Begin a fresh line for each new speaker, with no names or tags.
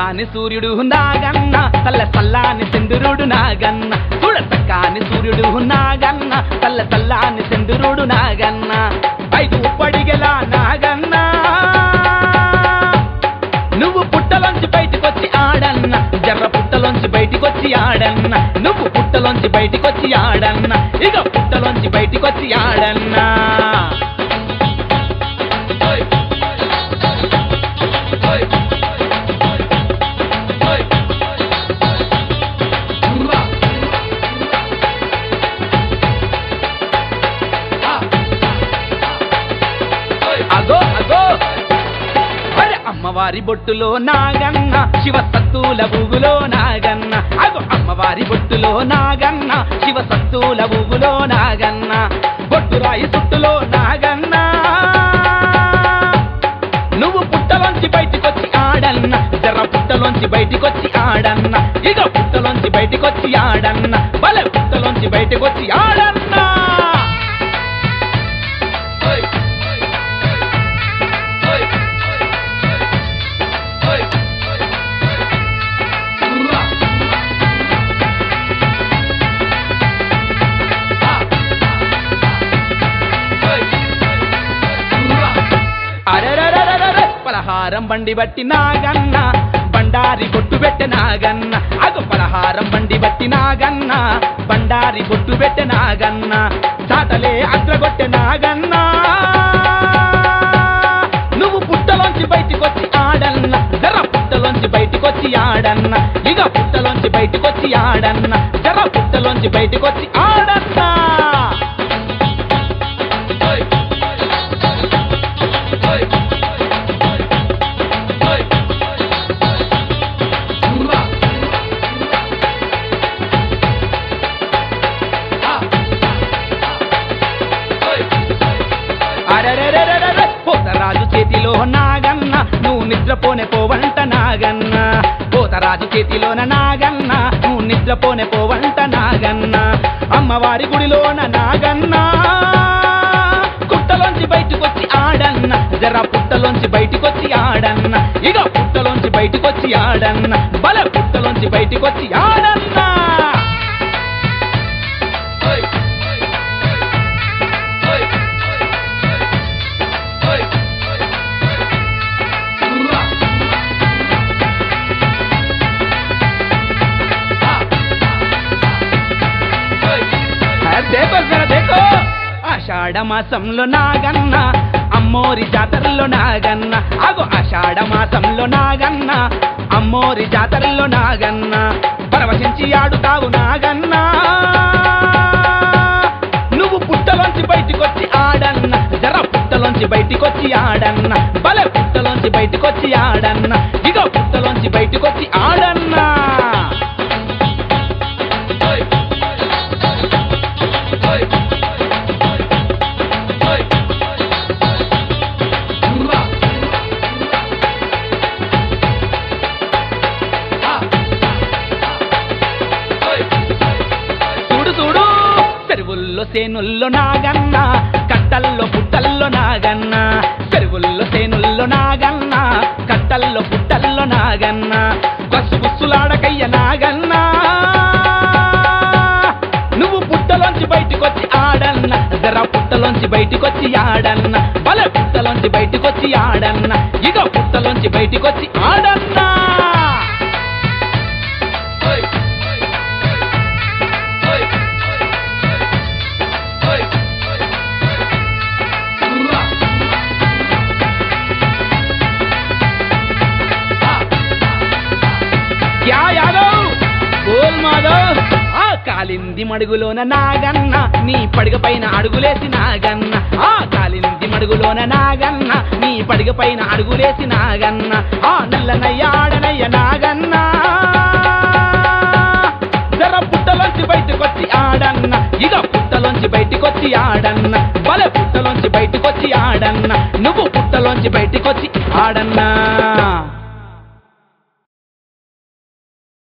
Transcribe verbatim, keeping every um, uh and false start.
చక్కాని సూర్యుడు నాగన్న తల్ల చల్లాని చంద్రుడు నాగన్న చూడ చక్కాని సూర్యుడు నాగన్న తల్ల చల్లాని చంద్రుడు నాగన్న ఐదు పడిగెల నాగన్న నువ్వు పుట్టలోంచి బయటికొచ్చి ఆడన్న జర్ర పుట్టలోంచి బయటికొచ్చి ఆడన్న నువ్వు పుట్టలోంచి బయటికొచ్చి ఆడన్న ఇక పుట్టలోంచి బయటికొచ్చి ఆడన్న అగో అగో అరే అమ్మవారి బొట్టులో నాగన్న శివ సత్తుల ఊగులో నాగన్న అగో అమ్మవారి బొట్టులో నాగన్న శివ సత్తుల ఊగులో నాగన్న బొట్టురాయి సుట్టులో నాగన్న నువ్వు పుట్టలోంచి బయటికొచ్చి ఆడన్న జర్ర పుట్టలోంచి బయటికొచ్చి ఆడన్న ఇక పుట్టలోంచి బయటికొచ్చి ఆడన్న బలే పుట్టలోంచి బయటికొచ్చి ఆడన్న అరెరెరెరెరె పలహారం బండి బట్టి నాగన్న బండారి బొట్టు పెట్టె నాగన్న అగు పలహారం బండి బట్టి నాగన్న బండారి బొట్టు పెట్టె నాగన్న చాటలే అగ్రగొట్టె నాగన్న నువ్వు పుట్టలోంచి బయటికొచ్చి ఆడన్న జర పుట్టలోంచి బయటికొచ్చి ఆడన్న ఇక పుట్టలోంచి బయటికొచ్చి ఆడన్న జర పుట్టలోంచి బయటికొచ్చి ఆడన్న పోతరాజు చేతిలో నాగన్న నువ్వు నిద్రపోనే పోవంట నాగన్న పోతరాజు చేతిలోన నాగన్న నువ్వు నిద్రపోనే పోవంట నాగన్న అమ్మవారి గుడిలోన నాగన్న పుట్టలోంచి బయటికొచ్చి ఆడన్న జర పుట్టలోంచి బయటికొచ్చి ఆడన్న ఇక పుట్టలోంచి బయటికొచ్చి ఆడన్న బల పుట్టలోంచి బయటికొచ్చి ఆడన్న ఆషాఢ మాసంలో నాగన్న అమ్మోరి జాతరలో నాగన్న అగో ఆషాఢ మాసంలో నాగన్న అమ్మోరి జాతరలో నాగన్న పరవశించి ఆడుతావు నాగన్న నువ్వు పుట్టలోంచి బయటికొచ్చి ఆడన్న జర పుట్టలోంచి బయటికొచ్చి ఆడన్న బలే పుట్టలోంచి బయటికొచ్చి ఆడన్న ఇగో పుట్టలోంచి బయటికొచ్చి ఆడన్న చెరువుల్లో సేనుల్లో నాగన్న కట్టల్లో పుట్టల్లో నాగన్న చెరువుల్లో సేనుల్లో నాగన్న కట్టల్లో పుట్టల్లో నాగన్న బస్సు బుస్సులాడకయ్య నాగన్న నువ్వు పుట్టలోంచి బయటికొచ్చి ఆడన్న జర పుట్టలోంచి బయటికొచ్చి ఆడన్న బలే పుట్టలోంచి బయటికొచ్చి ఆడన్న ఇక పుట్టలోంచి బయటికొచ్చి ఆడన్న కాలింది మడుగులోన నాగన్న నీ పడిగ పైన అడుగులేసి నాగన్న ఆ కాలింది మడుగులోన నాగన్న నీ పడిగ పైన అడుగులేసి నాగన్న ఆ నల్లనయ్య ఆడనయ్య నాగన్న జర పుట్టలోంచి బయటకొచ్చి ఆడన్న ఇక పుట్టలోంచి బయటికొచ్చి ఆడన్న బలే పుట్టలోంచి బయటికొచ్చి ఆడన్న నువ్వు పుట్టలోంచి బయటికొచ్చి ఆడన్నా